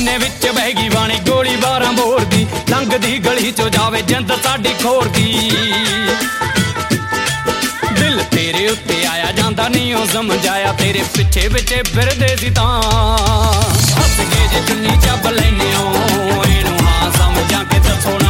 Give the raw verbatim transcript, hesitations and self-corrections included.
सीने विच बह गई बाणी गोली बारां बोर दी लंघदी गली चो जावे जिंद साडी खोर दी दिल तेरे उत्ते आया जांदा नहीं ओ समझाया तेरे पिछे पिछे फिरदे सी तां हस के जे चुन्नी चब लैने ओ इहनूं हां समझां के दसो ना